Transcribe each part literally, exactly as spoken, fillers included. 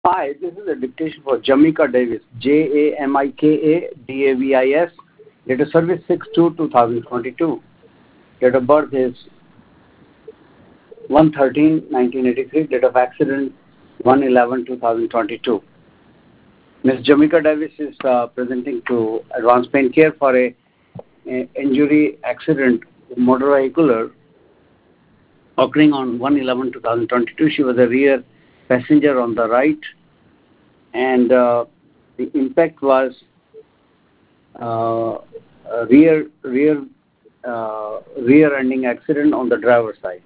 five, this is a dictation for Jamika Davis, J A M I K A D A V I S. Date of service six two two thousand twenty-two. Date of birth is one thirteen nineteen eighty-three. Date of accident one eleven two thousand twenty-two. Miss Jamika Davis is uh, presenting to Advanced Pain Care for a, a injury accident, motor vehicular, occurring on one eleven two thousand twenty-two. She was a rear passenger on the right, and uh, the impact was uh, a rear rear uh, rear-ending accident on the driver's side.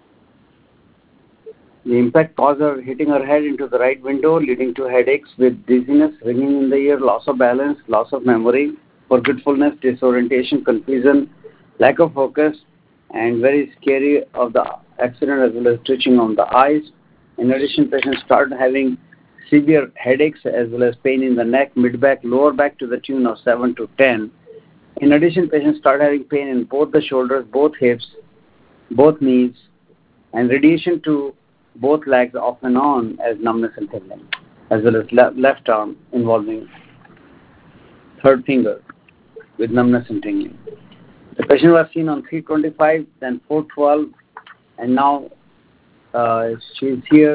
The impact caused her hitting her head into the right window, leading to headaches with dizziness, ringing in the ear, loss of balance, loss of memory, forgetfulness, disorientation, confusion, lack of focus, and very scary of the accident, as well as twitching on the eyes. In addition, patient started having severe headaches as well as pain in the neck, mid-back, lower back to the tune of seven to ten. In addition, patient started having pain in both the shoulders, both hips, both knees, and radiation to both legs off and on as numbness and tingling, as well as le- left arm involving third finger with numbness and tingling. The patient was seen on three twenty-five, then four twelve, and now uh, she is here.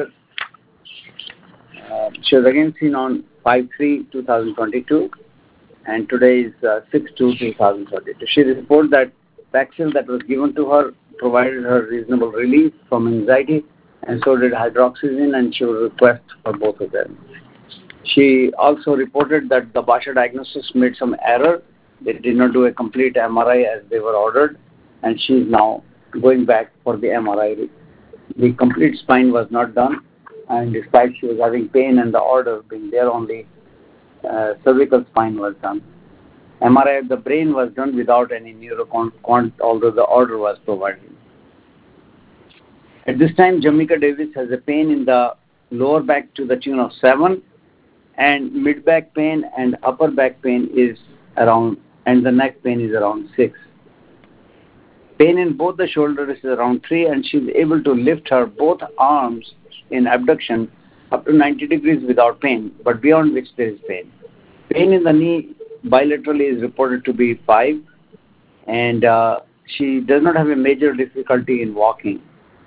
Uh, she was again seen on five three two thousand twenty-two, and today is uh, six two two thousand twenty-two. She reported that Paxil that was given to her provided her reasonable relief from anxiety, and so did hydroxyzine, and she would request for both of them. She also reported that the Basha diagnosis made some error. They did not do a complete M R I as they were ordered, and she is now going back for the M R I. The complete spine was not done, and despite she was having pain and the order being there only, uh, cervical spine was done. M R I of the brain was done without any neurocont, although the order was provided. At this time, Jamika Davis has a pain in the lower back to the tune of seven, and mid-back pain and upper back pain is around, and the neck pain is around six. Pain in both the shoulders is around three, and she is able to lift her both arms in abduction up to ninety degrees without pain, but beyond which there is pain. Pain in the knee bilaterally is reported to be five, and uh, she does not have a major difficulty in walking.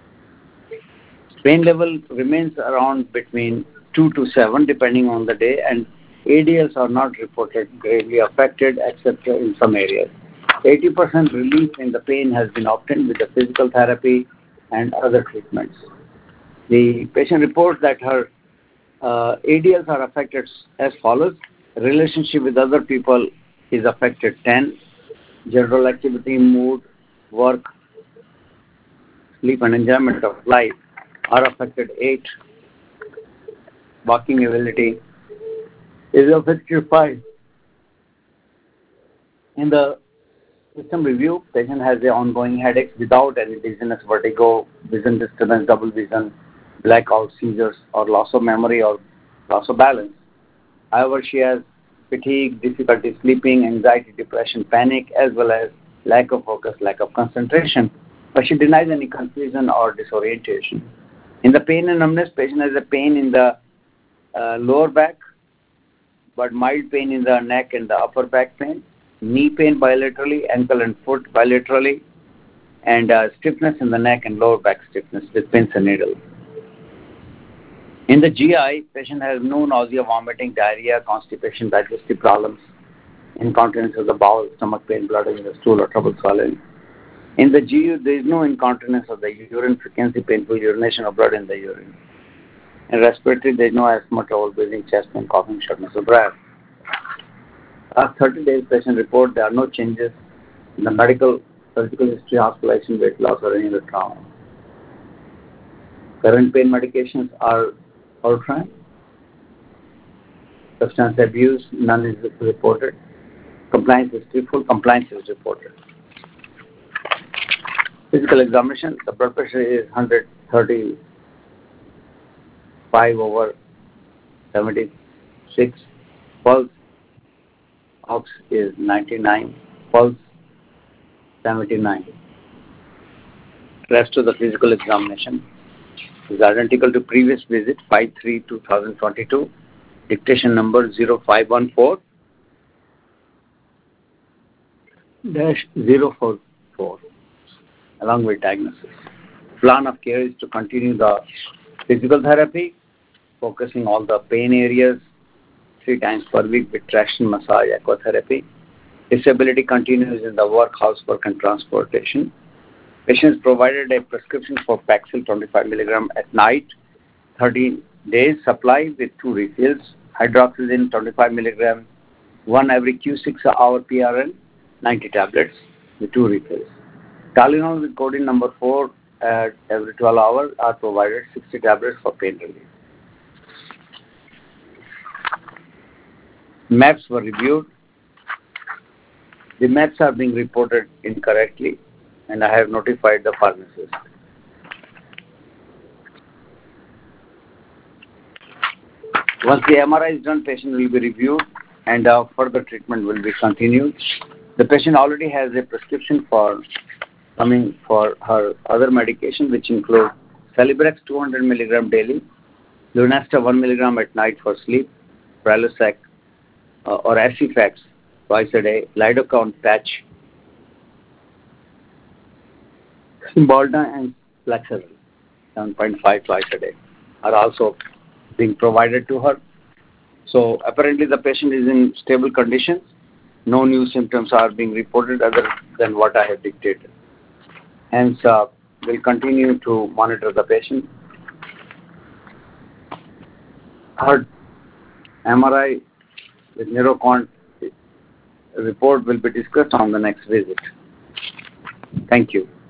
Pain level remains around between two to seven depending on the day, and A D Ls are not reported gravely affected except in some areas. eighty percent relief in the pain has been obtained with the physical therapy and other treatments. The patient reports that her uh, A D Ls are affected as follows. Relationship with other people is affected ten. General activity, mood, work, sleep and enjoyment of life are affected eight. Walking ability is affected five. In the system review, patient has the ongoing headaches without any dizziness, vertigo, vision disturbance, double vision, blackout, seizures, or loss of memory or loss of balance. However, she has fatigue, difficulty sleeping, anxiety, depression, panic, as well as lack of focus, lack of concentration, but she denies any confusion or disorientation. In the pain and numbness, patient has a pain in the uh, lower back, but mild pain in the neck and the upper back pain, knee pain bilaterally, ankle and foot bilaterally, and uh, stiffness in the neck and lower back stiffness with pins and needle. In the G I, patient has no nausea, vomiting, diarrhea, constipation, digestive problems, incontinence of the bowel, stomach pain, blood in the stool, or trouble swallowing. In the G U, there is no incontinence of the urine, frequency, painful urination or blood in the urine. In respiratory, there is no asthma, trouble breathing, chest pain, coughing, shortness of breath. Last thirty days, patient report there are no changes in the medical, surgical history, hospitalization, weight loss, or any other trauma. Current pain medications are Ultram. Substance abuse, none is reported. Compliance history, full compliance is reported. Physical examination, the blood pressure is one thirty-five over seventy-six. Pulse ox is ninety-nine. Pulse seventy-nine. Rest of the physical examination. is identical to previous visit five three two thousand twenty-two, dictation number zero five one four dash zero four four, along with diagnosis. Plan of care is to continue the physical therapy, focusing on the pain areas three times per week with traction massage, aquatherapy. Disability continues in the work, housework, and transportation. Patients provided a prescription for Paxil twenty-five milligram at night, thirty days supply with two refills. Hydroxyzine twenty-five milligram, one every Q six hour P R N, ninety tablets with two refills. Tylenol with codeine number four at every twelve hours are provided, sixty tablets for pain relief. Maps were reviewed. The maps are being reported incorrectly, and I have notified the pharmacist. Once the M R I is done, patient will be reviewed and uh, further treatment will be continued. The patient already has a prescription for coming for her other medication, which include Celebrex two hundred milligram daily, Lunesta one milligram at night for sleep, Prilosec uh, or Aciphex twice a day, Lidocaine patch, Cymbalta and Flaxeril seven point five twice a day are also being provided to her. So apparently the patient is in stable condition. No new symptoms are being reported other than what I have dictated. Hence, uh, we'll continue to monitor the patient. Her M R I with neurocont report will be discussed on the next visit. Thank you.